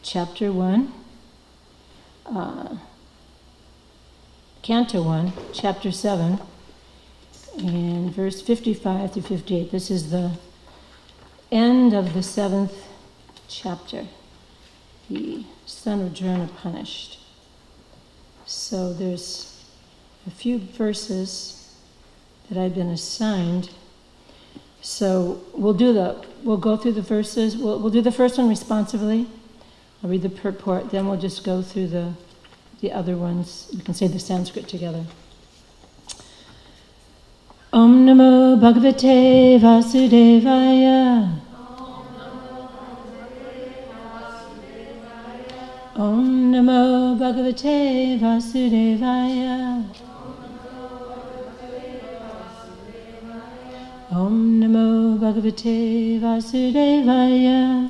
chapter 1, Canto 1, chapter 7, and verse 55 through 58. This is the end of the 7th chapter, the son of Drona punished. So there's a few verses that I've been assigned. So we'll go through the verses. We'll do the first one responsively. I'll read the purport, then we'll just go through the other ones. We can say the Sanskrit together. Om Namo Bhagavate Vasudevaya. Om Namo Bhagavate Vasudevaya. Om Namo Bhagavate Vasudevaya.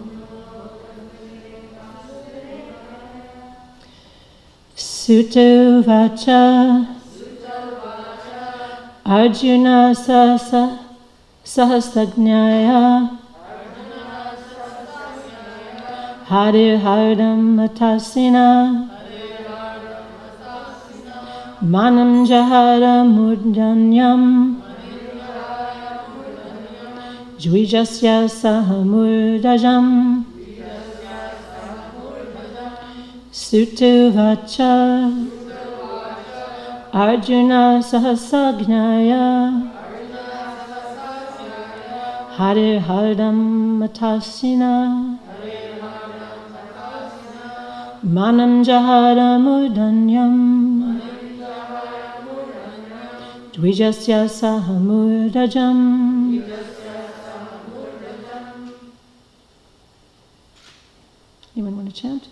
Sutta Vacha Arjuna Sahasrajnaya Harir Hardam Matasina Manam Jahara Murdanyam Jwijasya Sahamurdajam Sutta Vacha Arjuna Sahasrajnaya Harir Hardam Matasina Manam Jahara Murdanyam Dvijasya Sahamurdajam. Anyone want to chant?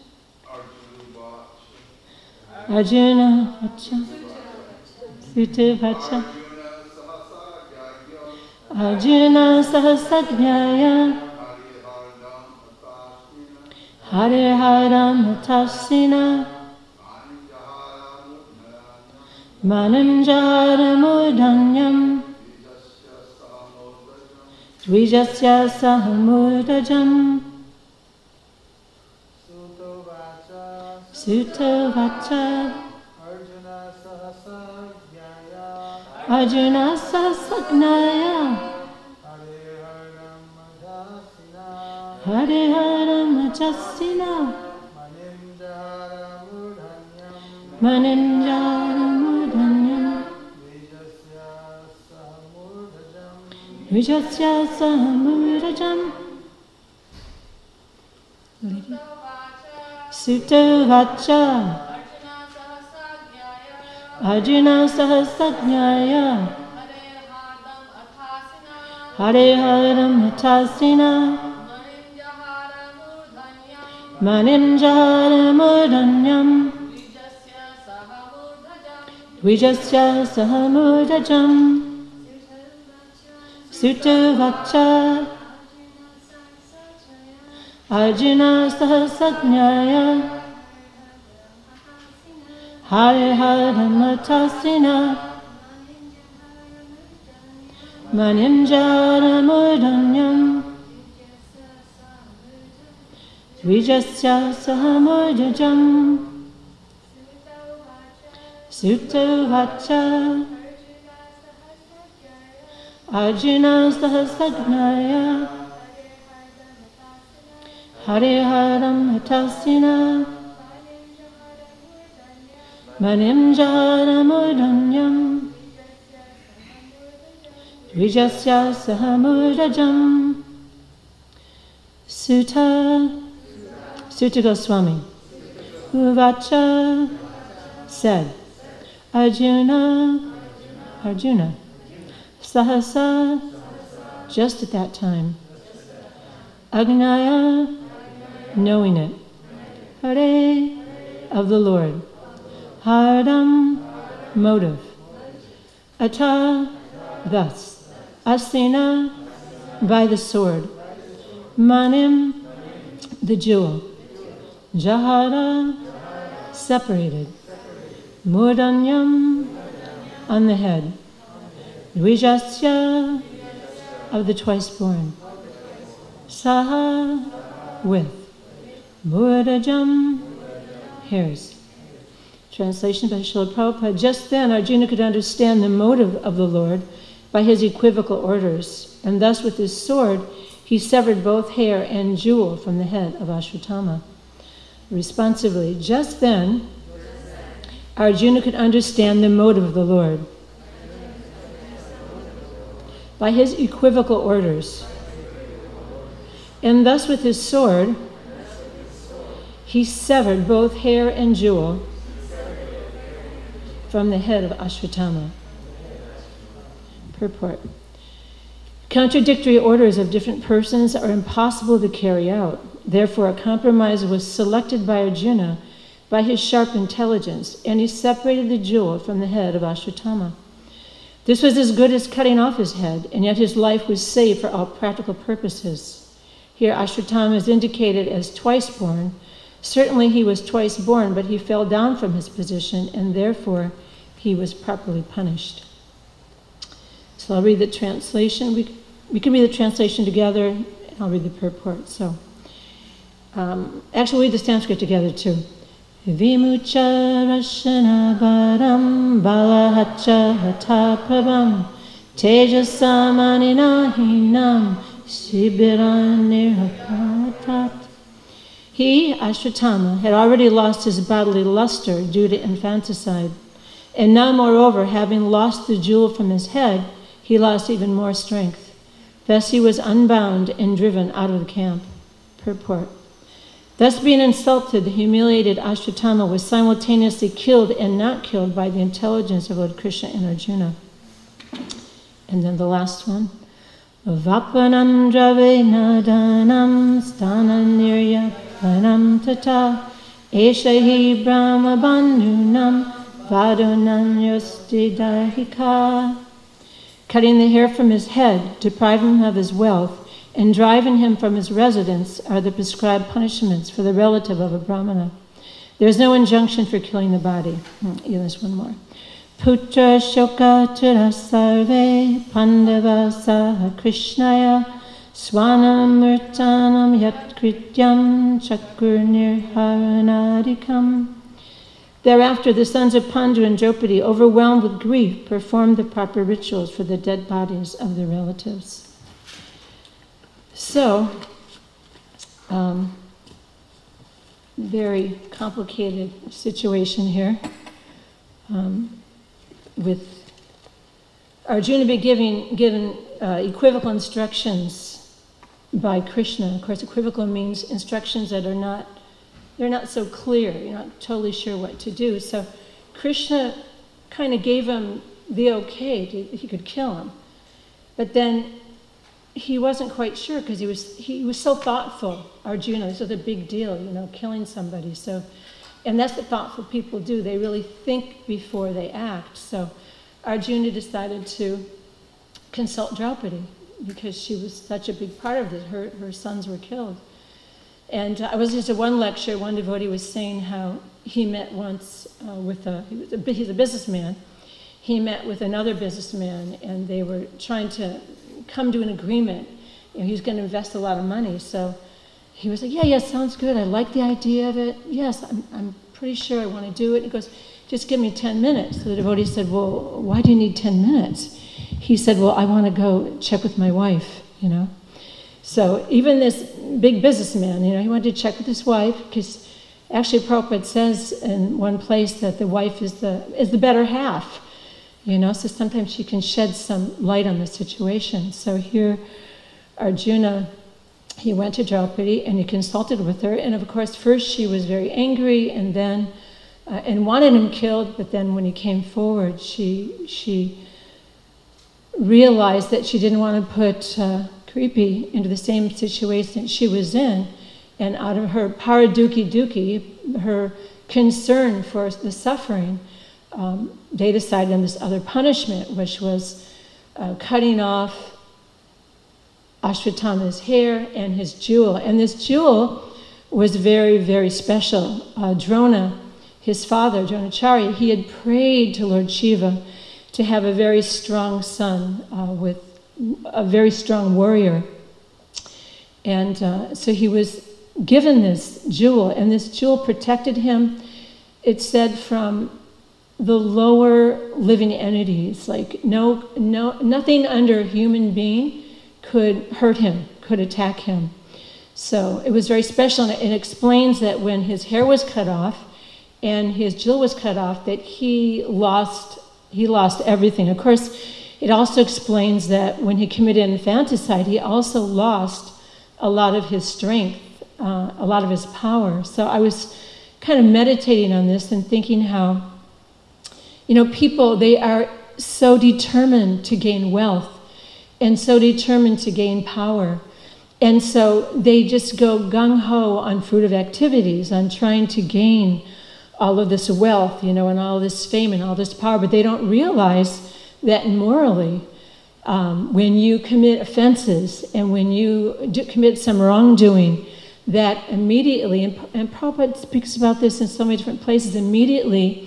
Arjuna Vacha Sutta Vacha Arjuna Sahasrajnaya Harir Hardam Matasina Manam Jahara Murdanyam Dvijasya Sahamurdajam. Sutta Vacha Arjuna Sahasrajnaya Harir Hardam Matasina Manam Jahara Murdanyam Dvijasya Sahamurdajam. Sutta Vacha Arjuna Sahasrajnaya Harir Hardam Matasina Manam Jahara Murdanyam Dvijasya Sahamurdajam. Sutta Vacha Arjuna Sahasrajnaya Harir Hardam Matasina Manam Jahara Murdanyam Dvijasya Sahamurdajam. Sutta Vacha Arjuna Sahasrajnaya Harir Hardam Matasina Manam Jahara Murdanyam Dvijasya Sahamurdajam. Sutta Goswami Vacha said Arjuna Sahasa, just at that time, Agnaya, knowing it, Hare, of the Lord, Hardam, motive, Ata, thus, Asina, by the sword, Manim, the jewel, Jahara, separated, Murdanyam, on the head, Dvijasya, of the twice born, Saha, with, Murdajam, hairs. Translation by Srila Prabhupada. Just then Arjuna could understand the motive of the Lord by his equivocal orders, and thus with his sword he severed both hair and jewel from the head of Ashwatthama. Responsively, just then Arjuna could understand the motive of the Lord by his equivocal orders, and thus with his sword he severed both hair and jewel from the head of Ashwatthama. Purport. Contradictory orders of different persons are impossible to carry out. Therefore, a compromise was selected by Arjuna by his sharp intelligence, and he separated the jewel from the head of Ashwatthama. This was as good as cutting off his head, and yet his life was saved for all practical purposes. Here, Ashwatthama is indicated as twice born. Certainly he was twice born, but he fell down from his position, and therefore he was properly punished. So I'll read the translation. We can read the translation together, and I'll read the purport. So, actually, we'll read the Sanskrit together too. Vimucha rashana baram balahacha hata prabham tejasamaninahinam shibiran nirhapatat. He, Ashwatthama, had already lost his bodily luster due to infanticide, and now, moreover, having lost the jewel from his head, he lost even more strength. Thus he was unbound and driven out of the camp. Purport. Thus being insulted, the humiliated Ashwatthama was simultaneously killed and not killed by the intelligence of Lord Krishna and Arjuna. And then the last one. Vapanam dravena danam stananiryapanam tata eshahi brahma bandhunam vadunam yosti dahika. Cutting the hair from his head, depriving him of his wealth, and driving him from his residence are the prescribed punishments for the relative of a brahmana. There is no injunction for killing the body. There's one more. Putra shoka tura sarve pandava saha krishnaya swanam murtanam yat krityam chakur nirharanadikam. Thereafter, the sons of Pandu and Draupadi, overwhelmed with grief, performed the proper rituals for the dead bodies of their relatives. So, very complicated situation here, with Arjuna being given equivocal instructions by Krishna. Of course, equivocal means instructions that they're not so clear. You're not totally sure what to do. So Krishna kind of gave him the okay, he could kill him. But then he wasn't quite sure because he was so thoughtful, Arjuna. This was a big deal, killing somebody. So, and that's what thoughtful people do. They really think before they act. So Arjuna decided to consult Draupadi because she was such a big part of it. Her sons were killed. And I was just at one lecture, one devotee was saying how he met once he's a businessman. He met with another businessman, and they were trying to come to an agreement. He was going to invest a lot of money. So he was like, yeah, sounds good. I like the idea of it. Yes, I'm pretty sure I want to do it. He goes, just give me 10 minutes. So the devotee said, well, why do you need 10 minutes? He said, well, I want to go check with my wife, So even this big businessman, he wanted to check with his wife, because actually Prabhupada says in one place that the wife is the better half, so sometimes she can shed some light on the situation. So here Arjuna, he went to Draupadi and he consulted with her, and of course first she was very angry and then and wanted him killed, but then when he came forward she realized that she didn't want to put Kripi into the same situation she was in, and out of her paraduki, her concern for the suffering, they decided on this other punishment, which was cutting off Ashwatthama's hair and his jewel. And this jewel was very, very special. Drona, his father, Dronacharya, he had prayed to Lord Shiva to have a very strong son with a very strong warrior. And so he was given this jewel, and this jewel protected him, it said, from the lower living entities. Like nothing under a human being could hurt him, could attack him. So it was very special, and it explains that when his hair was cut off and his jewel was cut off, that he lost everything. Of course, it also explains that when he committed infanticide, he also lost a lot of his strength, a lot of his power. So I was kind of meditating on this and thinking how, people, they are so determined to gain wealth and so determined to gain power. And so they just go gung-ho on fruitive activities, on trying to gain all of this wealth, and all this fame and all this power, but they don't realize that morally, when you commit offenses and when you commit some wrongdoing, that immediately, and Prabhupada speaks about this in so many different places, immediately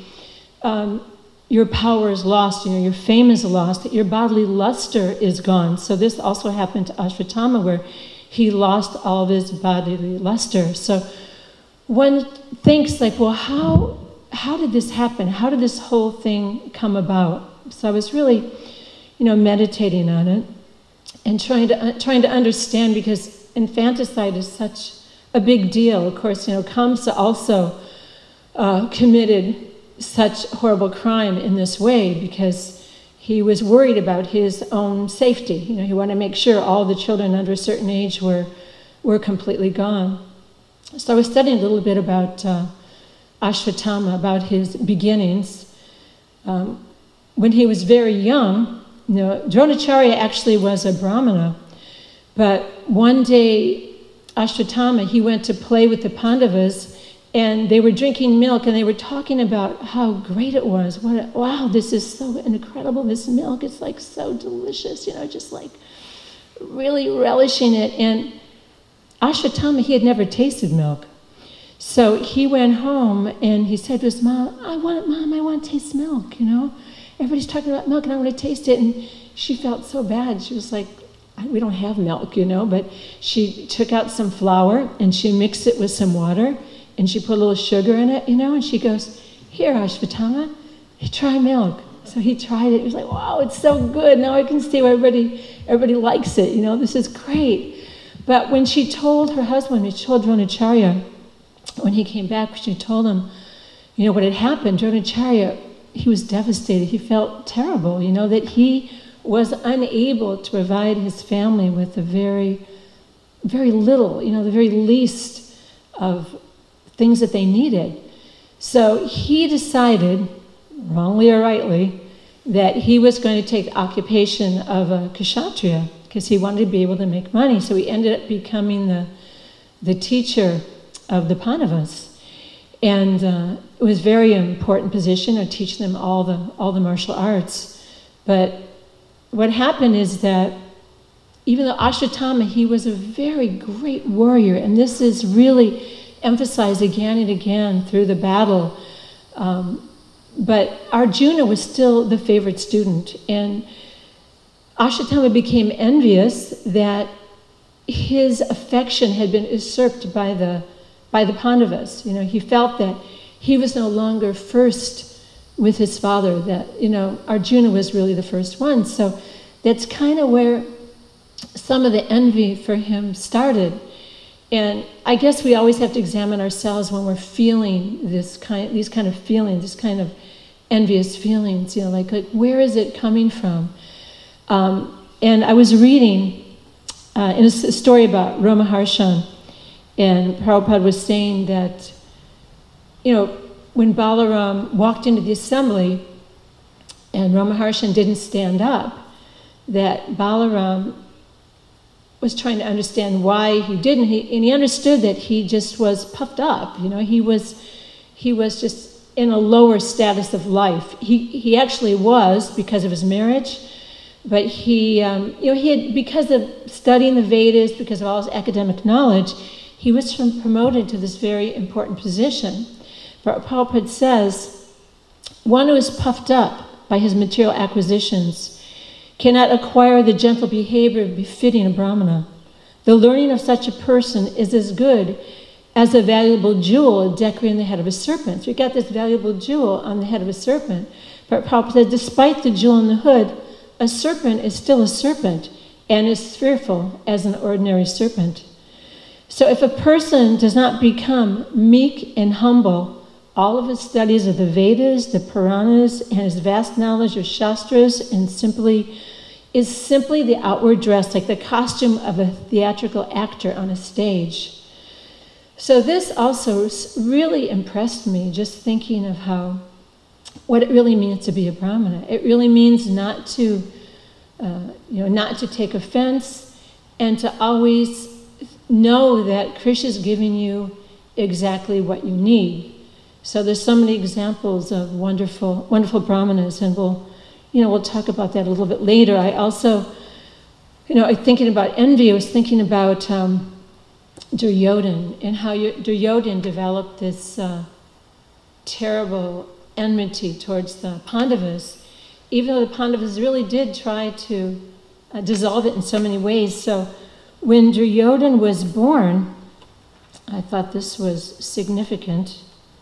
your power is lost, your fame is lost, your bodily luster is gone. So this also happened to Ashwatthama, where he lost all of his bodily luster. So one thinks like, well, how did this happen? How did this whole thing come about? So I was really, meditating on it and trying to understand, because infanticide is such a big deal. Of course, Kamsa also committed such horrible crime in this way because he was worried about his own safety. He wanted to make sure all the children under a certain age were completely gone. So I was studying a little bit about Ashwatthama, about his beginnings. When he was very young, Dronacharya actually was a Brahmana, but one day Ashwatthama, he went to play with the Pandavas, and they were drinking milk, and they were talking about how great it was. Wow, this is so incredible, this milk is like so delicious, just like really relishing it. And Ashwatthama, he had never tasted milk. So he went home and he said to his mom, I want to taste milk, Everybody's talking about milk and I want to taste it. And she felt so bad. She was like, we don't have milk, but she took out some flour and she mixed it with some water and she put a little sugar in it, and she goes, here, Ashwatthama, try milk. So he tried it. He was like, wow, it's so good. Now I can see why everybody likes it. This is great. But when she told her husband, she told Dronacharya, when he came back, she told him, what had happened. Dronacharya, he was devastated. He felt terrible, that he was unable to provide his family with the very, very little, the very least of things that they needed. So he decided, wrongly or rightly, that he was going to take the occupation of a kshatriya because he wanted to be able to make money. So he ended up becoming the teacher of the Pandavas. And it was a very important position of teaching them all the martial arts. But what happened is that even though Ashwatthama, he was a very great warrior, and this is really emphasized again and again through the battle, but Arjuna was still the favorite student, and Ashwatthama became envious that his affection had been usurped by the Pandavas. He felt that he was no longer first with his father, that, Arjuna was really the first one. So that's kind of where some of the envy for him started. And I guess we always have to examine ourselves when we're feeling these kind of feelings, this kind of envious feelings, like where is it coming from? And I was reading in a story about Ramaharshan, and Prabhupada was saying that, when Balaram walked into the assembly and Ramaharshan didn't stand up, that Balaram was trying to understand why he didn't. And he understood that he just was puffed up. He was just in a lower status of life. He actually was because of his marriage, but he had, because of studying the Vedas, because of all his academic knowledge, he was promoted to this very important position. But Prabhupada says, one who is puffed up by his material acquisitions cannot acquire the gentle behavior befitting a Brahmana. The learning of such a person is as good as a valuable jewel decorating the head of a serpent. So we got this valuable jewel on the head of a serpent. But Prabhupada said, despite the jewel in the hood, a serpent is still a serpent and is fearful as an ordinary serpent. So if a person does not become meek and humble, all of his studies of the Vedas, the Puranas, and his vast knowledge of Shastras is simply the outward dress, like the costume of a theatrical actor on a stage. So this also really impressed me, just thinking of what it really means to be a Brahmana. It really means not to take offense, and to always know that Krishna is giving you exactly what you need. So there's so many examples of wonderful, wonderful Brahmanas, and we'll talk about that a little bit later. I also, thinking about envy, I was thinking about Duryodhan, and how Duryodhan developed this terrible enmity towards the Pandavas, even though the Pandavas really did try to dissolve it in so many ways. So when Duryodhan was born, I thought this was significant.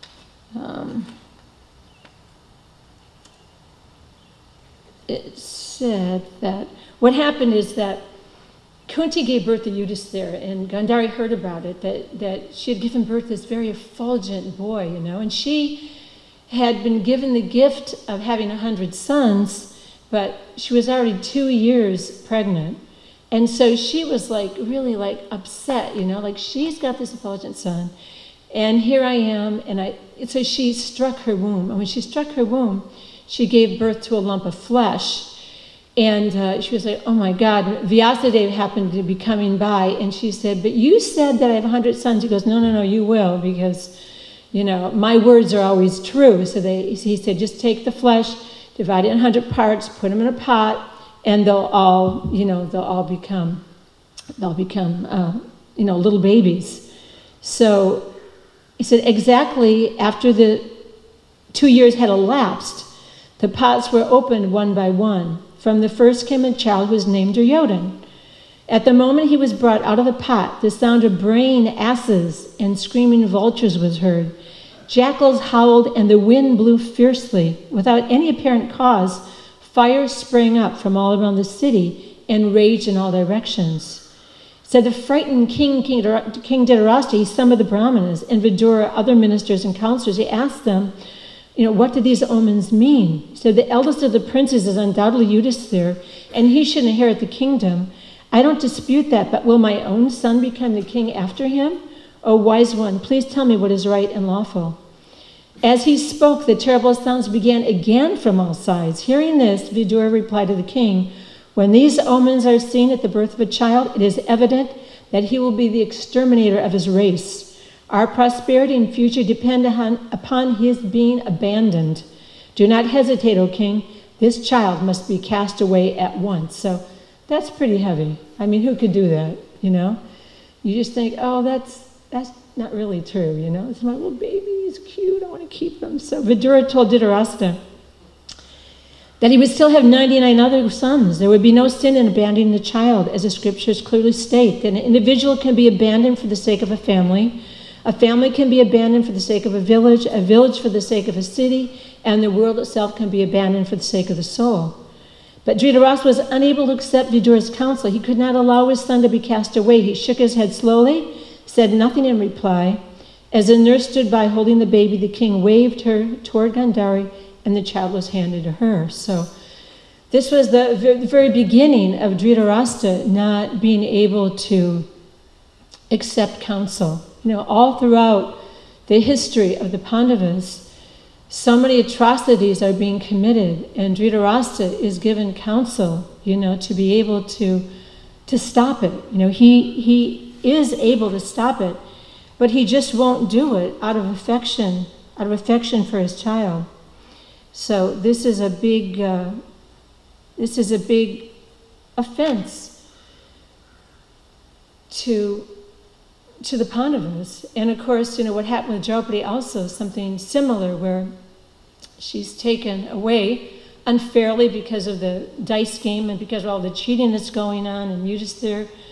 It said that what happened is that Kunti gave birth to Yudhisthira, and Gandhari heard about it, that she had given birth to this very effulgent boy, and she had been given the gift of having 100 sons, but she was already 2 years pregnant. And so she was really upset, like she's got this effulgent son, and here I am, so she struck her womb. And when she struck her womb, she gave birth to a lump of flesh. And she was like, oh my God. Vyasadeva happened to be coming by, and she said, but you said that I have 100 sons. He goes, no, you will, because, my words are always true. So he said, just take the flesh, divide it in 100 parts, put them in a pot, and they'll all become little babies. So he said, exactly after the 2 years had elapsed, the pots were opened one by one. From the first came a child who was named Duryodhan. At the moment he was brought out of the pot, the sound of braying asses and screaming vultures was heard. Jackals howled and the wind blew fiercely. Without any apparent cause, fire sprang up from all around the city and raged in all directions. So the frightened King Dhritarashtra, he summoned the Brahmanas and Vidura, other ministers and counselors. He asked them, what do these omens mean? So the eldest of the princes is undoubtedly Yudhisthira, and he should inherit the kingdom. I don't dispute that, but will my own son become the king after him? O wise one, please tell me what is right and lawful. As he spoke, the terrible sounds began again from all sides. Hearing this, Vidura replied to the king, when these omens are seen at the birth of a child, it is evident that he will be the exterminator of his race. Our prosperity and future depend upon his being abandoned. Do not hesitate, O king. This child must be cast away at once. So that's pretty heavy. I mean, who could do that, You just think, oh, that's not really true, It's my little baby, he's cute, I want to keep him. So Vidura told Dhritarashtra that he would still have 99 other sons. There would be no sin in abandoning the child, as the scriptures clearly state. That an individual can be abandoned for the sake of a family can be abandoned for the sake of a village for the sake of a city, and the world itself can be abandoned for the sake of the soul. But Dhritarashtra was unable to accept Vidura's counsel. He could not allow his son to be cast away. He shook his head slowly, said nothing in reply. As the nurse stood by holding the baby, the king waved her toward Gandhari, and the child was handed to her. So this was the very beginning of Dhritarashtra not being able to accept counsel. All throughout the history of the Pandavas, so many atrocities are being committed, and Dhritarashtra is given counsel, to be able to stop it. He is able to stop it, but he just won't do it out of affection for his child. So this is a big offense to the Pandavas. And of course, what happened with Draupadi also, something similar, where she's taken away unfairly because of the dice game and because of all the cheating that's going on, and Yudhisthira,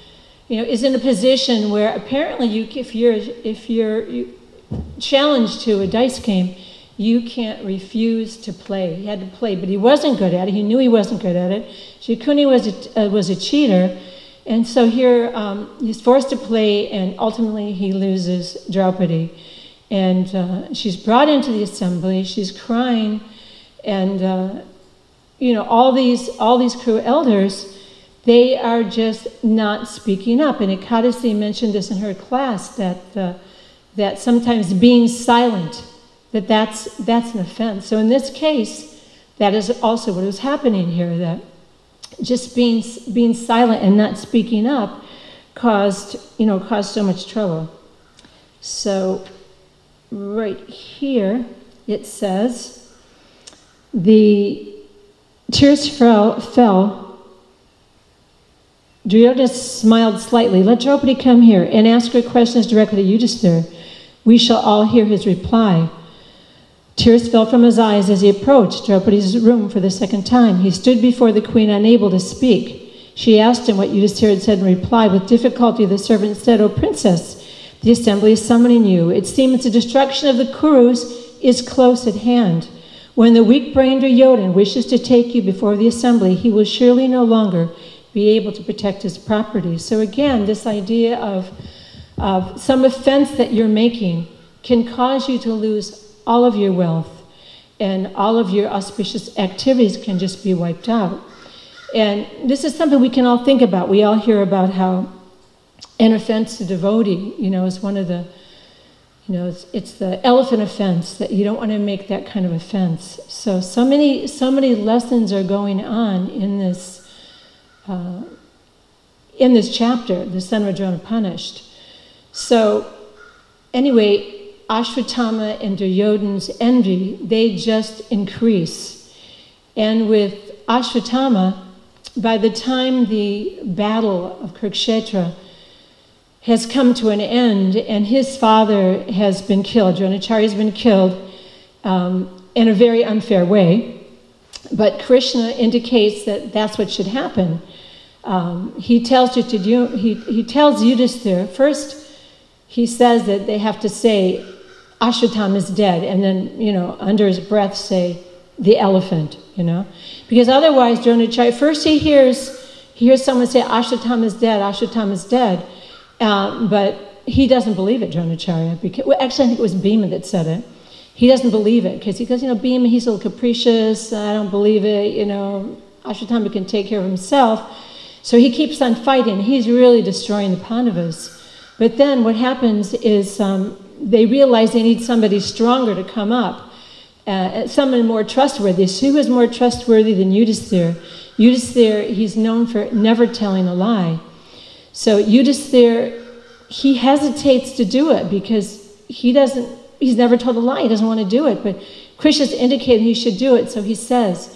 is in a position where apparently if you're challenged to a dice game, you can't refuse to play. He had to play, but he wasn't good at it. He knew he wasn't good at it. Shikuni was a cheater, and so here he's forced to play, and ultimately he loses Draupadi. And she's brought into the assembly. She's crying, and all these crew elders, they are just not speaking up. And Ekadasi mentioned this in her class that sometimes being silent, that's an offense. So in this case, that is also what was happening here. That just being silent and not speaking up caused so much trouble. So right here it says the tears fell. Duryodhana smiled slightly. Let Draupadi come here and ask her questions directly to Yudhisthira. We shall all hear his reply. Tears fell from his eyes as he approached Draupadi's room for the second time. He stood before the queen, unable to speak. She asked him what Yudhisthira had said in reply. With difficulty, the servant said, "O princess, the assembly is summoning you. It seems the destruction of the Kurus is close at hand. When the weak-brained Duryodhana wishes to take you before the assembly, he will surely no longer be able to protect his property." So again, this idea of some offense that you're making can cause you to lose all of your wealth, and all of your auspicious activities can just be wiped out. And this is something we can all think about. We all hear about how an offense to devotee, is one of the, it's the elephant offense, that you don't want to make that kind of offense. So many lessons are going on in this chapter, the son of Drona punished. So anyway, Ashwatthama and Duryodhana's envy, they just increase. And with Ashwatthama, by the time the battle of Kurukshetra has come to an end and his father has been killed, Dronacharya has been killed in a very unfair way, but Krishna indicates that that's what should happen. He tells Yudhisthira, first he says that they have to say, Ashwatthama is dead, and then, under his breath say, the elephant, Because otherwise, Dronacharya, first he hears someone say, Ashwatthama is dead, Ashwatthama is dead, but he doesn't believe it, Dronacharya. Actually, I think it was Bhima that said it. He doesn't believe it, because he goes, Bhima, he's a little capricious, I don't believe it, Ashwatthama can take care of himself. So he keeps on fighting. He's really destroying the Pandavas. But then what happens is they realize they need somebody stronger to come up, someone more trustworthy. So who is more trustworthy than Yudhisthira? Yudhisthira, he's known for never telling a lie. So Yudhisthira, he hesitates to do it because he's never told a lie. He doesn't want to do it. But Krishna's indicated he should do it. So he says,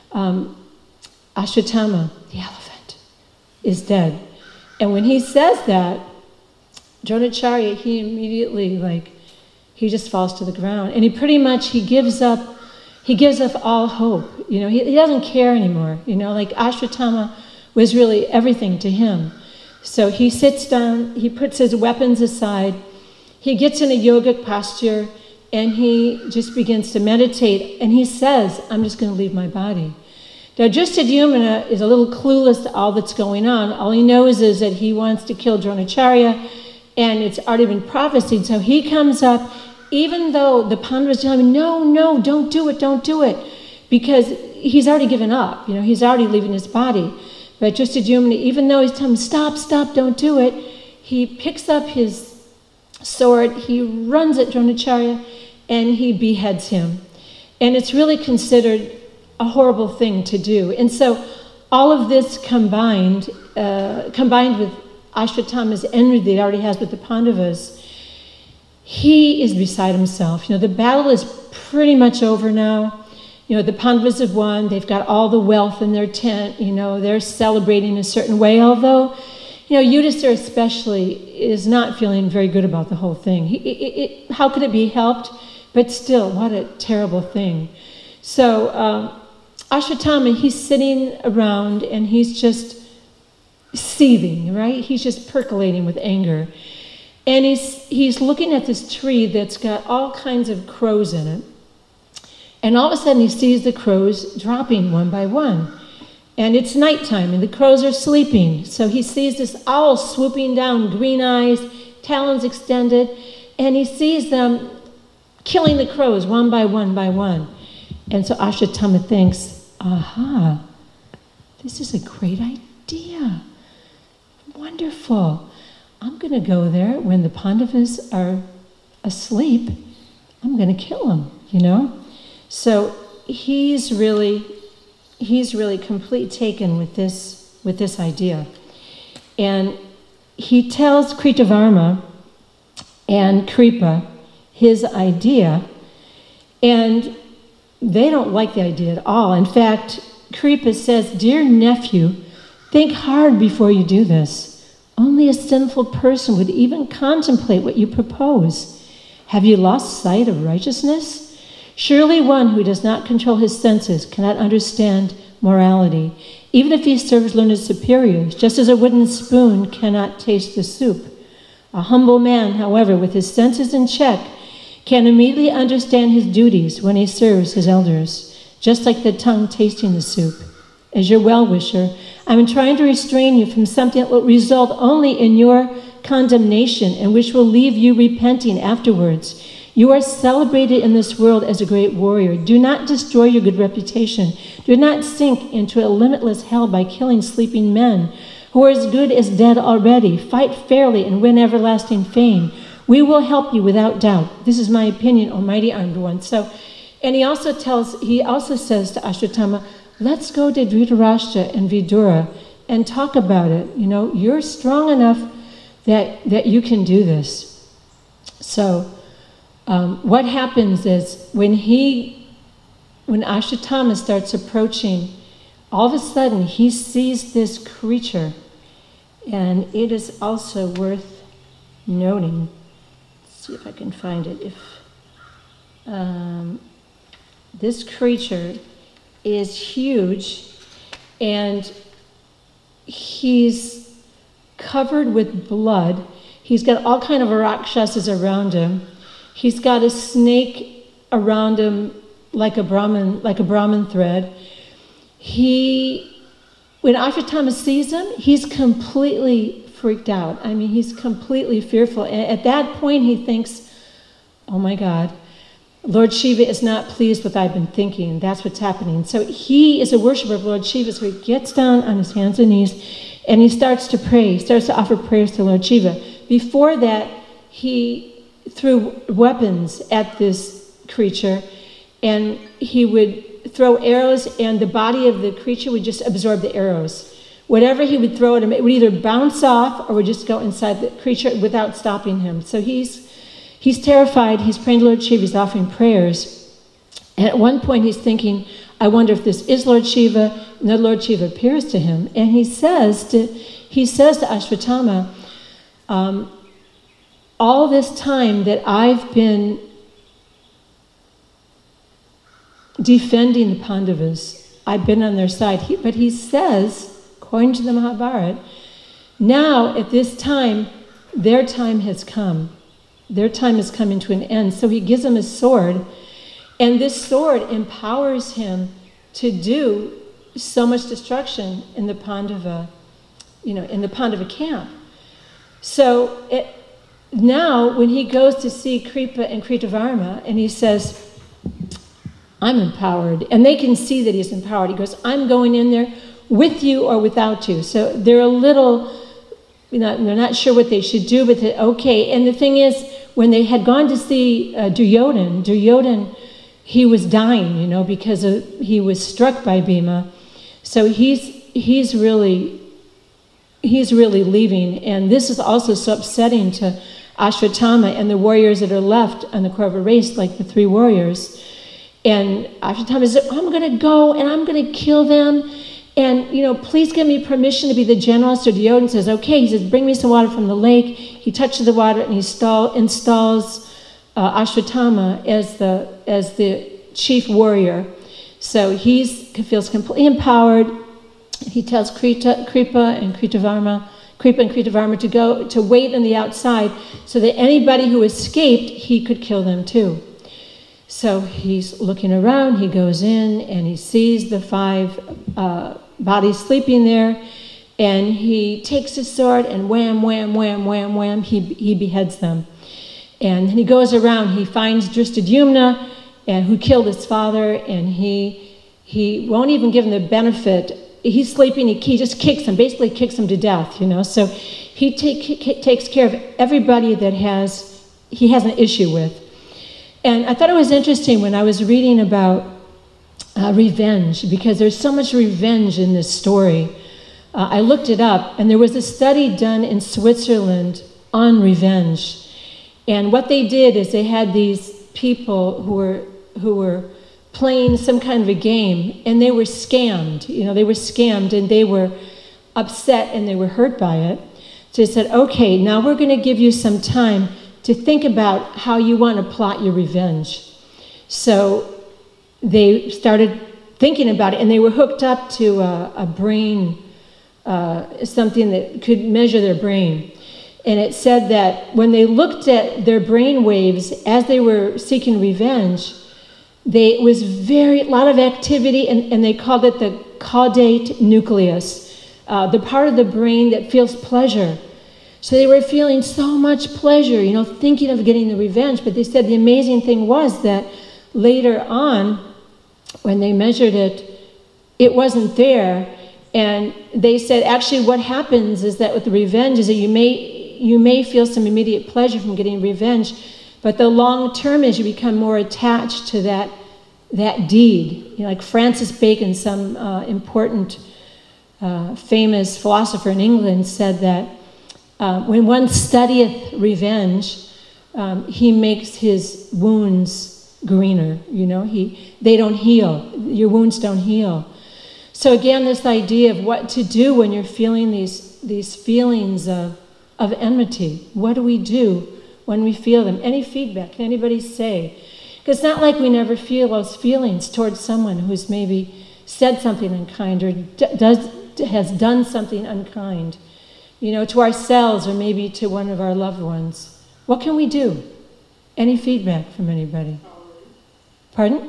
Ashwatthama, the elephant, is dead. And when he says that, Dronacharya, he immediately, he just falls to the ground. And he gives up all hope. He doesn't care anymore. Ashwatthama was really everything to him. So he sits down, he puts his weapons aside, he gets in a yogic posture, and he just begins to meditate, and he says, I'm just going to leave my body. Now, Drishtadyumna is a little clueless to all that's going on. All he knows is that he wants to kill Dronacharya, and it's already been prophesied. So he comes up, even though the Pandavas tell him, no, don't do it, because he's already given up. He's already leaving his body. But Drishtadyumna, even though he's telling him, stop, don't do it, he picks up his sword, he runs at Dronacharya, and he beheads him. And it's really considered a horrible thing to do. And so all of this combined with Ashwatthama's envy that he already has with the Pandavas, he is beside himself. The battle is pretty much over now. The Pandavas have won. They've got all the wealth in their tent. They're celebrating a certain way, although, Yudhisthira especially is not feeling very good about the whole thing. How could it be helped? But still, what a terrible thing. So Ashwatthama, he's sitting around and he's just seething, right? He's just percolating with anger. And he's looking at this tree that's got all kinds of crows in it. And all of a sudden he sees the crows dropping one by one. And it's nighttime and the crows are sleeping. So he sees this owl swooping down, green eyes, talons extended, and he sees them killing the crows one by one by one. And so Ashwatthama thinks, aha, this is a great idea. Wonderful. I'm going to go there when the Pandavas are asleep. I'm going to kill them, So he's really completely taken with this idea. And he tells Kritavarma and Kripa his idea, and they don't like the idea at all. In fact, Kripa says, "Dear nephew, think hard before you do this. Only a sinful person would even contemplate what you propose. Have you lost sight of righteousness? Surely one who does not control his senses cannot understand morality, even if he serves learned superiors, just as a wooden spoon cannot taste the soup. A humble man, however, with his senses in check, can immediately understand his duties when he serves his elders, just like the tongue tasting the soup. As your well-wisher, I'm trying to restrain you from something that will result only in your condemnation and which will leave you repenting afterwards. You are celebrated in this world as a great warrior. Do not destroy your good reputation. Do not sink into a limitless hell by killing sleeping men who are as good as dead already. Fight fairly and win everlasting fame. We will help you without doubt. This is my opinion, O mighty armed one." And he also says to Ashwatthama, let's go to Dhritarashtra and Vidura and talk about it. You're strong enough that you can do this. So what happens is when Ashwatthama starts approaching, all of a sudden he sees this creature, and it is also worth noting. Let's see if I can find it. This creature is huge, and he's covered with blood. He's got all kind of rakshasas around him. He's got a snake around him like a Brahmin thread. When Ashwatthama sees him, he's completely freaked out. He's completely fearful. And at that point, he thinks, oh my God, Lord Shiva is not pleased with what I've been thinking. That's what's happening. So he is a worshiper of Lord Shiva, so he gets down on his hands and knees, and he starts to pray. He starts to offer prayers to Lord Shiva. Before that, he threw weapons at this creature, and he would throw arrows, and the body of the creature would just absorb the arrows. Whatever he would throw at him, it would either bounce off or would just go inside the creature without stopping him. So he's terrified. He's praying to Lord Shiva. He's offering prayers. And at one point he's thinking, I wonder if this is Lord Shiva. And then Lord Shiva appears to him. And he says to Ashwatthama, all this time that I've been defending the Pandavas, I've been on their side. But he says, according to the Mahabharata, now at this time, their time has come. Their time is coming to an end. So he gives him a sword, and this sword empowers him to do so much destruction in the Pandava, in the Pandava camp. So now when he goes to see Kripa and Kritavarma, and he says, I'm empowered, and they can see that he's empowered. He goes, I'm going in there with you or without you. So they're a little, they're not sure what they should do with it. Okay, and the thing is, when they had gone to see Duryodhan, he was dying, because he was struck by Bhima. So he's really leaving, and this is also so upsetting to Ashwatthama and the warriors that are left on the Kaurava race, like the 3 warriors. And Ashwatthama says, I'm going to go and I'm going to kill them. And, please give me permission to be the general. So Duryodhan says, okay. He says, bring me some water from the lake. He touches the water and he installs Ashwatthama as the chief warrior. So he feels completely empowered. he tells Kripa and Kritavarma to go to wait on the outside so that anybody who escaped, he could kill them too. So he's looking around, he goes in, and he sees the 5 bodies sleeping there, and he takes his sword and wham, wham, wham, wham, wham, he beheads them. And he goes around, he finds Drishtadyumna, and who killed his father, and he won't even give him the benefit. He's sleeping, he just kicks him, basically kicks him to death, So he takes care of everybody that he has an issue with. And I thought it was interesting when I was reading about revenge, because there's so much revenge in this story. I looked it up, and there was a study done in Switzerland on revenge. And what they did is they had these people who were playing some kind of a game, and they were scammed. They were scammed, and they were upset, and they were hurt by it. So they said, okay, now we're going to give you some time to think about how you want to plot your revenge. So they started thinking about it, and they were hooked up to a brain, something that could measure their brain. And it said that when they looked at their brain waves as they were seeking revenge, it was a lot of activity, and they called it the caudate nucleus, the part of the brain that feels pleasure. So they were feeling so much pleasure, thinking of getting the revenge. But they said the amazing thing was that later on, when they measured it, it wasn't there. And they said, actually, what happens is that with the revenge is that you may feel some immediate pleasure from getting revenge, but the long term is you become more attached to that deed. Like Francis Bacon, some important famous philosopher in England, said that when one studieth revenge, he makes his wounds greener. They don't heal. Your wounds don't heal. So again, this idea of what to do when you're feeling these feelings of enmity. What do we do when we feel them? Any feedback? Can anybody say? Because it's not like we never feel those feelings towards someone who's maybe said something unkind or has done something unkind, to ourselves or maybe to one of our loved ones. What can we do? Any feedback from anybody? Pardon?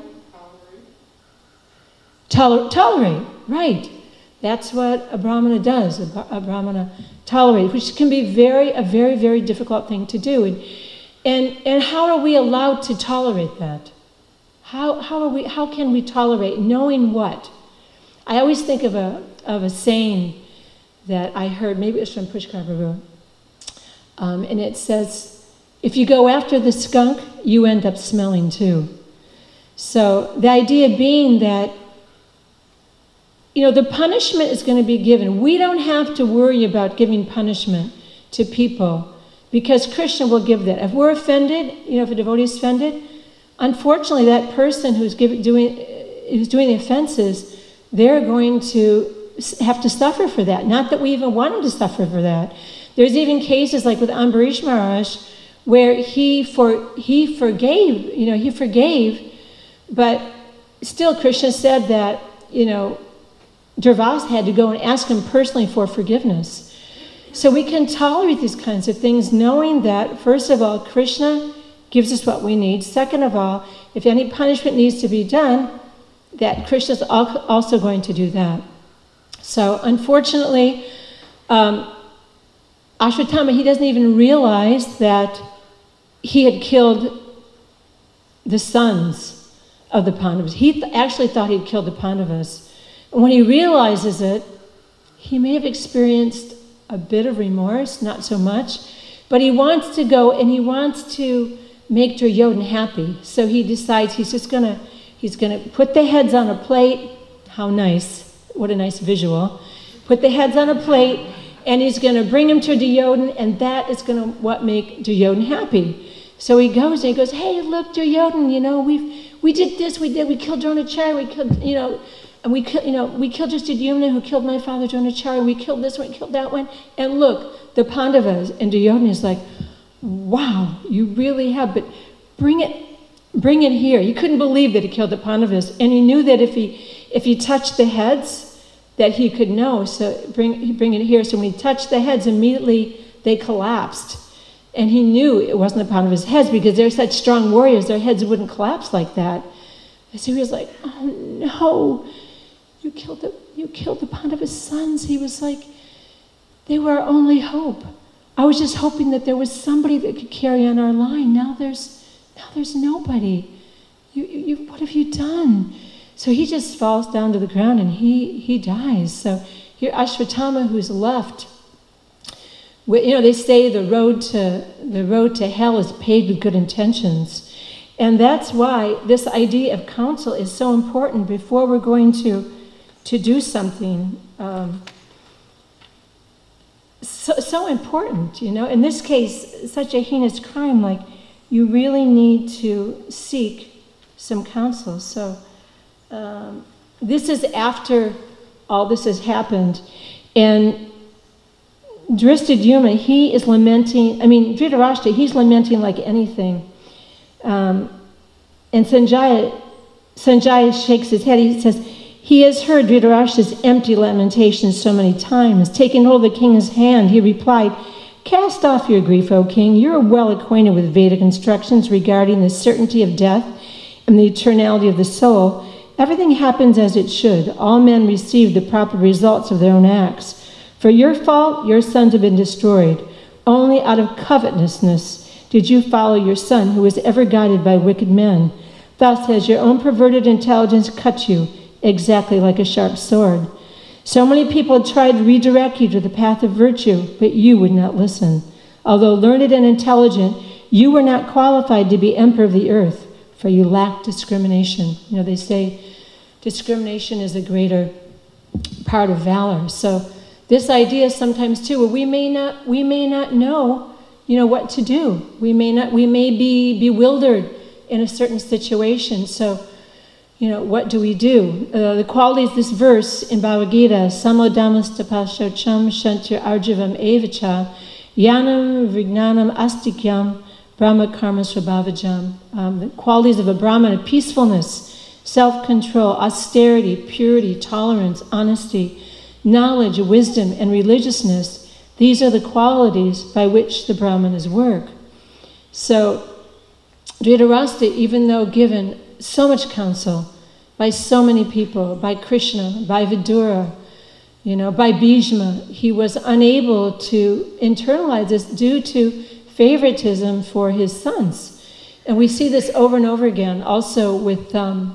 Tolerate, right. That's what a Brahmana does. A Brahmana tolerates, which can be a very, very difficult thing to do. And how are we allowed to tolerate that? How can we tolerate knowing what? I always think of a saying that I heard, maybe it was from Pushkar Prabhu, and it says, if you go after the skunk, you end up smelling too. So the idea being that the punishment is going to be given. We don't have to worry about giving punishment to people because Krishna will give that. If we're offended, if a devotee is offended, unfortunately that person who's doing the offenses, they're going to have to suffer for that. Not that we even want them to suffer for that. There's even cases like with Ambarish Maharaj where he forgave, but still Krishna said that, Durvas had to go and ask him personally for forgiveness. So we can tolerate these kinds of things knowing that, first of all, Krishna gives us what we need. Second of all, if any punishment needs to be done, that Krishna's also going to do that. So unfortunately, Ashwatthama, he doesn't even realize that he had killed the sons of the Pandavas. He actually thought he'd killed the Pandavas. And when he realizes it, he may have experienced a bit of remorse, not so much, but he wants to go and he wants to make Duryodhana happy. So he decides he's gonna put the heads on a plate. How nice. What a nice visual. Put the heads on a plate, and he's going to bring them to Duryodhana, and that is going to make Duryodhana happy. So he goes, hey, look, Duryodhana, we did this, we killed Dronacharya, we killed, and we killed Drishtadyumna, who killed my father Dronacharya, we killed this one, killed that one, and look, the Pandavas, and Duryodhana is like, wow, you really have, but bring it here. He couldn't believe that he killed the Pandavas, and he knew that if he touched the heads, that he could know. So bring it here. So when he touched the heads, immediately they collapsed. And he knew it wasn't the pound of his heads, because they're such strong warriors, their heads wouldn't collapse like that. And so he was like, oh no, you killed the pound of his sons. He was like, they were our only hope. I was just hoping that there was somebody that could carry on our line. Now there's nobody. You what have you done? So he just falls down to the ground and he dies. So here Ashwatthama, who's left, they say the road to hell is paved with good intentions. And that's why this idea of counsel is so important before we're going to do something. So important, In this case, such a heinous crime, like, you really need to seek some counsel. So this is after all this has happened. And Dhristadyumna, he is lamenting, Dhritarashtra, he's lamenting like anything. And Sanjaya shakes his head. He says, he has heard Dhritarashtra's empty lamentations so many times. Taking hold of the king's hand, he replied, cast off your grief, O king. You are well acquainted with Vedic instructions regarding the certainty of death and the eternality of the soul. Everything happens as it should. All men receive the proper results of their own acts. For your fault, your sons have been destroyed. Only out of covetousness did you follow your son, who was ever guided by wicked men. Thus has your own perverted intelligence cut you, exactly like a sharp sword. So many people tried to redirect you to the path of virtue, but you would not listen. Although learned and intelligent, you were not qualified to be emperor of the earth, for you lacked discrimination. They say discrimination is a greater part of valor. So this idea sometimes too, we may not know, what to do. We may be bewildered in a certain situation. So, what do we do? The qualities of this verse in Bhagavad Gita, samodamastapashocham shantir arjavam evacha yanam vignanam astikyam brahma karma svabhavajam. The qualities of a Brahmana: peacefulness, self-control, austerity, purity, tolerance, honesty, knowledge, wisdom, and religiousness. These are the qualities by which the Brahmanas work. So Dhritarashtra, even though given so much counsel by so many people, by Krishna, by Vidura, by Bhishma, he was unable to internalize this due to favoritism for his sons. And we see this over and over again also with,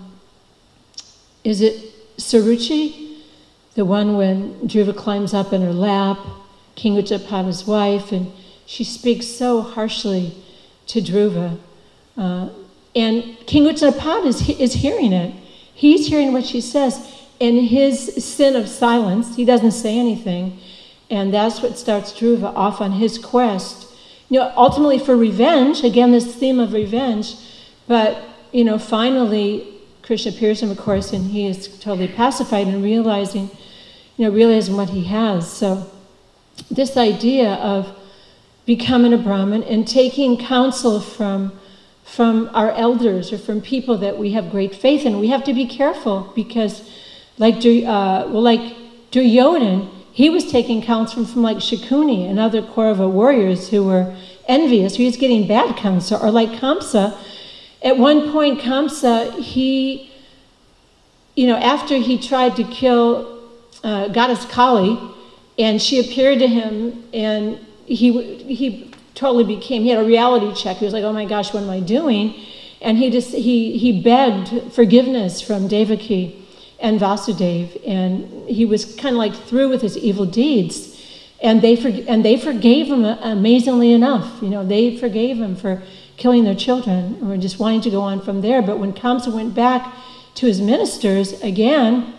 is it Saruchi? The one when Dhruva climbs up in her lap, King Uttarapada's wife, and she speaks so harshly to Dhruva. And King Uttarapada is hearing it. He's hearing what she says. And his sin of silence, he doesn't say anything. And that's what starts Dhruva off on his quest. Ultimately for revenge, again, this theme of revenge. But, finally, Krishna appears to him, of course, and he is totally pacified and realizing what he has. So this idea of becoming a Brahmin and taking counsel from our elders or from people that we have great faith in, we have to be careful because, like Duryodhana, he was taking counsel from like Shakuni and other Kaurava warriors who were envious. He was getting bad counsel. Or like Kamsa, at one point Kamsa, he, after he tried to kill Goddess Kali, and she appeared to him, and he totally he had a reality check. He was like, oh my gosh, what am I doing? And he begged forgiveness from Devaki and Vasudeva, and he was kind of like through with his evil deeds. And they forgave him amazingly enough. They forgave him for killing their children and were just wanting to go on from there. But when Kamsa went back to his ministers again,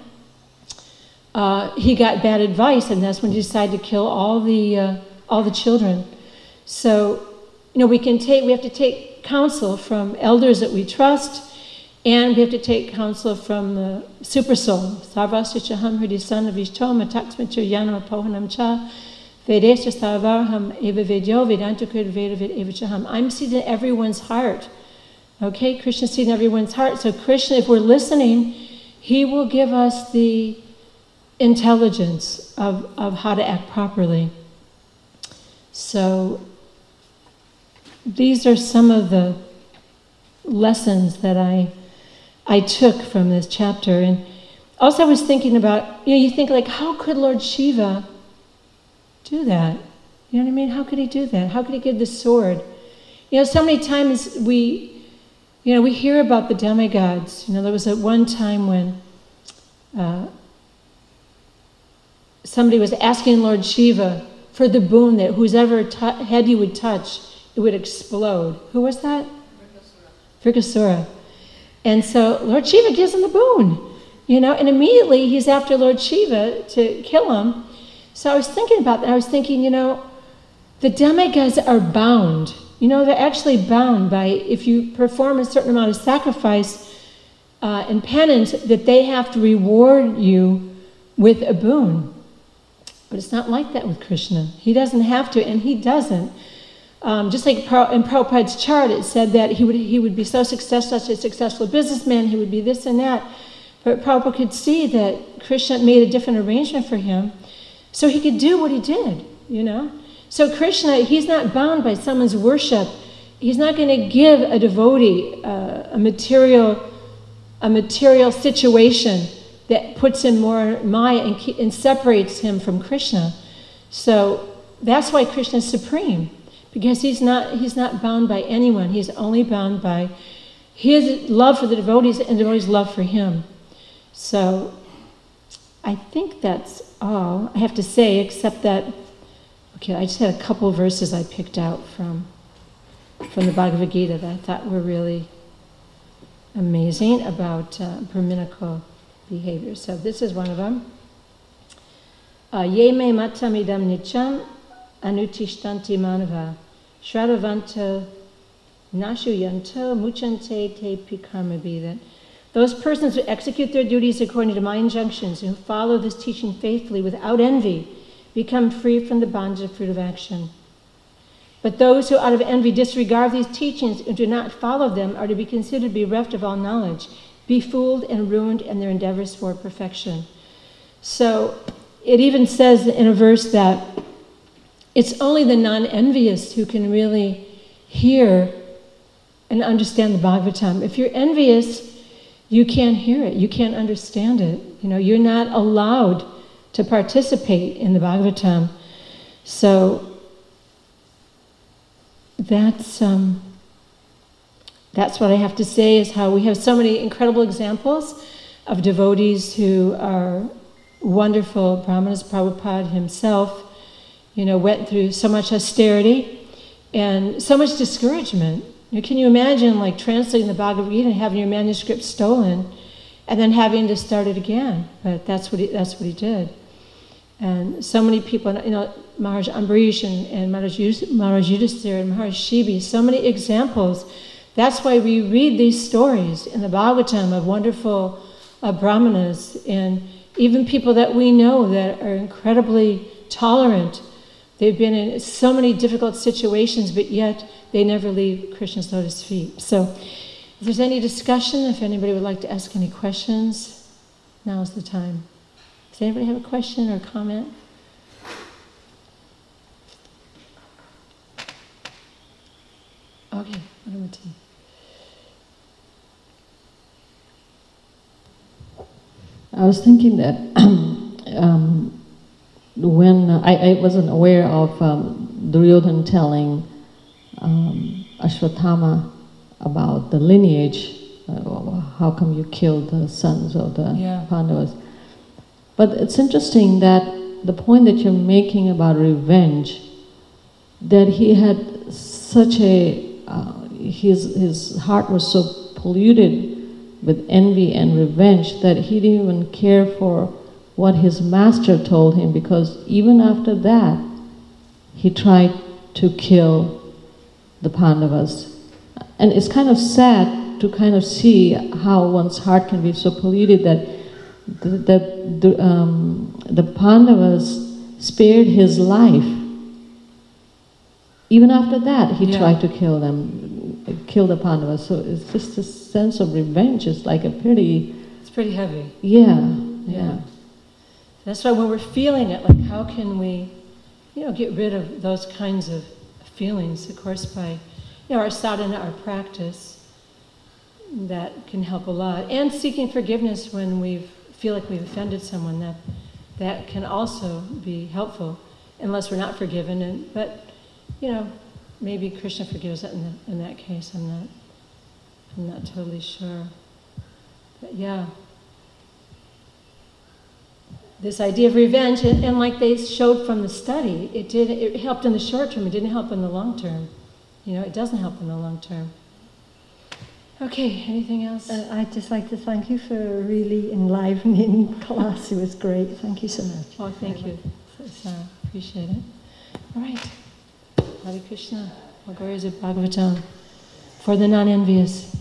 he got bad advice, and that's when he decided to kill all the children. So, we have to take counsel from elders that we trust, and we have to take counsel from the super soul. Sarvasya hridisana vishto mataksmitu yanam apohanam cha vedesya sarvarham eva vedyo vedantakrid vedavid evachaham. I'm seated in everyone's heart. Okay, Krishna's seated in everyone's heart. So Krishna, if we're listening, he will give us the intelligence of how to act properly. So these are some of the lessons that I took from this chapter. And also I was thinking about, you think like, how could Lord Shiva do that? You know what I mean? How could he do that? How could he give the sword? So many times we hear about the demigods. There was at one time when somebody was asking Lord Shiva for the boon that whoever head he would touch, it would explode. Who was that? Vrikasura. And so Lord Shiva gives him the boon, and immediately he's after Lord Shiva to kill him. So I was thinking about that. I was thinking, the demigods are bound. They're actually bound by, if you perform a certain amount of sacrifice and penance, that they have to reward you with a boon. But it's not like that with Krishna. He doesn't have to, and he doesn't. Just like in Prabhupada's chart, it said that he would be so successful, such a successful businessman, he would be this and that. But Prabhupada could see that Krishna made a different arrangement for him, so he could do what he did, So Krishna, he's not bound by someone's worship. He's not going to give a devotee a material situation that puts him more Maya and separates him from Krishna. So that's why Krishna is supreme. Because he's not bound by anyone. He's only bound by his love for the devotees and the devotees' love for him. So I think that's all I have to say, except that, I just had a couple of verses I picked out from the Bhagavad Gita that I thought were really amazing about Brahminical behavior. So this is one of them. Ye me matamidam nicham anutishtanti manava shraddhavanto nashuyanto muchante te pikarmabhi. That those persons who execute their duties according to my injunctions and who follow this teaching faithfully without envy become free from the bondage of fruit of action. But those who out of envy disregard these teachings and do not follow them are to be considered bereft of all knowledge, befooled and ruined in their endeavors for perfection. So it even says in a verse that it's only the non-envious who can really hear and understand the Bhagavatam. If you're envious, you can't hear it, you can't understand it. You're not allowed to participate in the Bhagavatam. So that's what I have to say, is how we have so many incredible examples of devotees who are wonderful brahmanas. Prabhupada himself, went through so much austerity and so much discouragement. Can you imagine translating the Bhagavad Gita and having your manuscript stolen and then having to start it again? But that's what he did. And so many people, Maharaj Ambarish and Maharaj Yudhisthira and Maharaj Shibi, so many examples. That's why we read these stories in the Bhagavatam of wonderful brahmanas and even people that we know that are incredibly tolerant. They've been in so many difficult situations, but yet they never leave Krishna's lotus feet. So if there's any discussion, if anybody would like to ask any questions, now's the time. Does anybody have a question or comment? Okay, Madhumati. I was thinking that when I wasn't aware of Duryodhana telling Ashwatthama about the lineage, how come you killed the sons of the Pandavas. But it's interesting that the point that you're making about revenge, that he had such a, his heart was so polluted with envy and revenge that he didn't even care for what his master told him, because even after that, he tried to kill the Pandavas. And it's kind of sad to kind of see how one's heart can be so polluted that the Pandavas spared his life. Even after that, he tried to kill them, kill the Pandavas. So it's just a sense of revenge. It's like a pretty... It's pretty heavy. Yeah. That's why when we're feeling it, like how can we, get rid of those kinds of feelings? Of course, by, our sadhana, our practice, that can help a lot. And seeking forgiveness when we feel like we've offended someone, that can also be helpful, unless we're not forgiven. But, maybe Krishna forgives it in that case. I'm not totally sure. But yeah. This idea of revenge, and like they showed from the study, it helped in the short term, it didn't help in the long term. It doesn't help in the long term. Okay, anything else? I'd just like to thank you for a really enlivening class. It was great. Thank you so much. Oh, thank you, Sarah. Appreciate it. All right. Hare Krishna. All glories of Bhagavatam for the non-envious.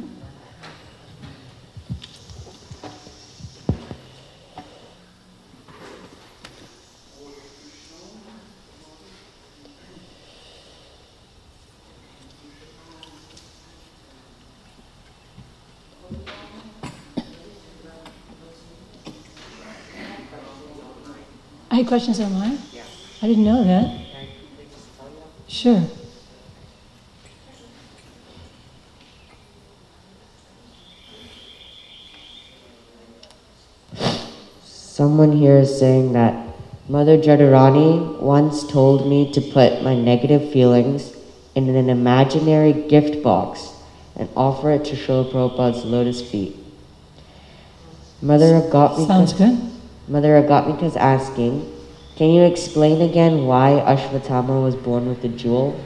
I had questions online? Yeah. I didn't know that. Can I just tell you? Sure. Someone here is saying that Mother Jadurani once told me to put my negative feelings in an imaginary gift box and offer it to Srila Prabhupada's lotus feet. Sounds good. Mother Agatmika is asking, can you explain again why Ashwatthama was born with the jewel?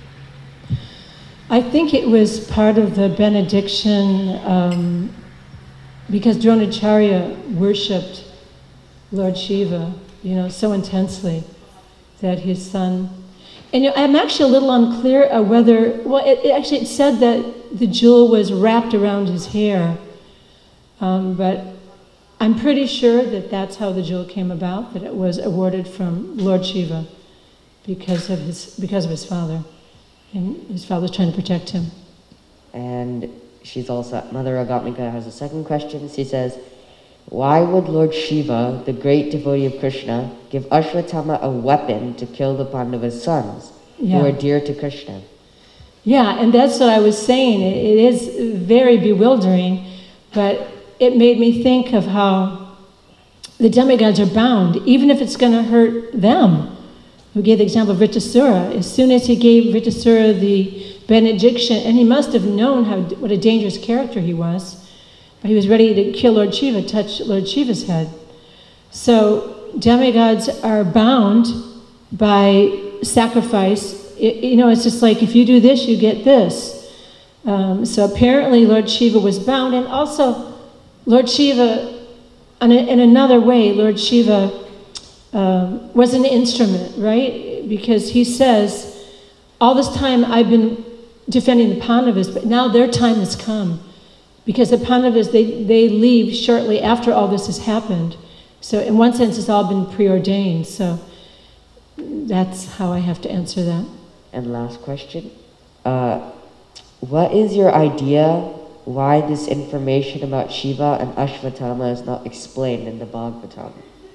I think it was part of the benediction because Dronacharya worshipped Lord Shiva, so intensely that his son... And I'm actually a little unclear whether... Well, it said that the jewel was wrapped around his hair, but I'm pretty sure that that's how the jewel came about, that it was awarded from Lord Shiva because of his father. And his father was trying to protect him. And Mother Agatmika has a second question. She says, why would Lord Shiva, the great devotee of Krishna, give Ashwatthama a weapon to kill the Pandavas' sons, who are dear to Krishna? Yeah, and that's what I was saying. It is very bewildering, but it made me think of how the demigods are bound, even if it's going to hurt them. Who gave the example of Vritrasura. As soon as he gave Vritrasura the benediction, and he must have known what a dangerous character he was, but he was ready to kill Lord Shiva, touch Lord Shiva's head. So demigods are bound by sacrifice. It's just like, if you do this, you get this. So apparently Lord Shiva was bound, and also Lord Shiva, in another way, Lord Shiva was an instrument, right? Because he says, all this time I've been defending the Pandavas, but now their time has come. Because the Pandavas, they leave shortly after all this has happened. So in one sense, it's all been preordained. So that's how I have to answer that. And last question. What is your idea why this information about Shiva and Ashwatthama is not explained in the Bhagavatam?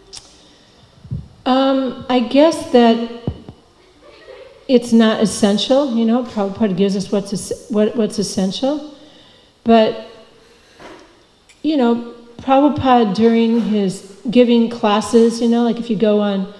I guess that it's not essential, Prabhupada gives us what's essential. But, Prabhupada during his giving classes, like if you go on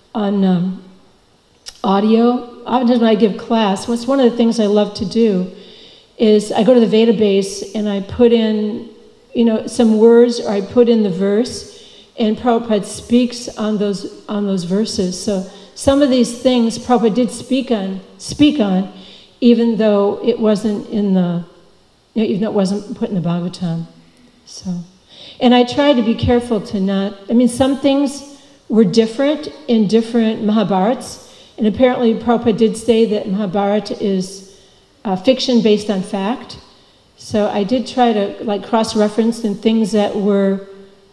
audio, oftentimes when I give class, one of the things I love to do is I go to the Veda base and I put in, some words, or I put in the verse, and Prabhupada speaks on those verses. So some of these things Prabhupada did speak on, even though it wasn't even though it wasn't put in the Bhagavatam. So, and I try to be careful to not. Some things were different in different Mahabharats, and apparently Prabhupada did say that Mahabharata is fiction based on fact. So I did try to cross-reference in things that were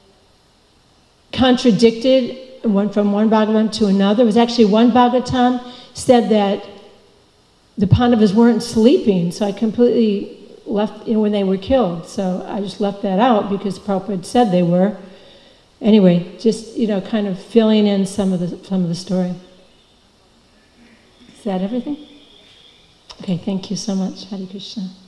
contradicted from one Bhagavatam to another. It was actually one Bhagavatam said that the Pandavas weren't sleeping, so I completely left when they were killed. So I just left that out because Prabhupada said they were. anyway, just, kind of filling in some of the story. Is that everything? Okay, thank you so much. Hare Krishna.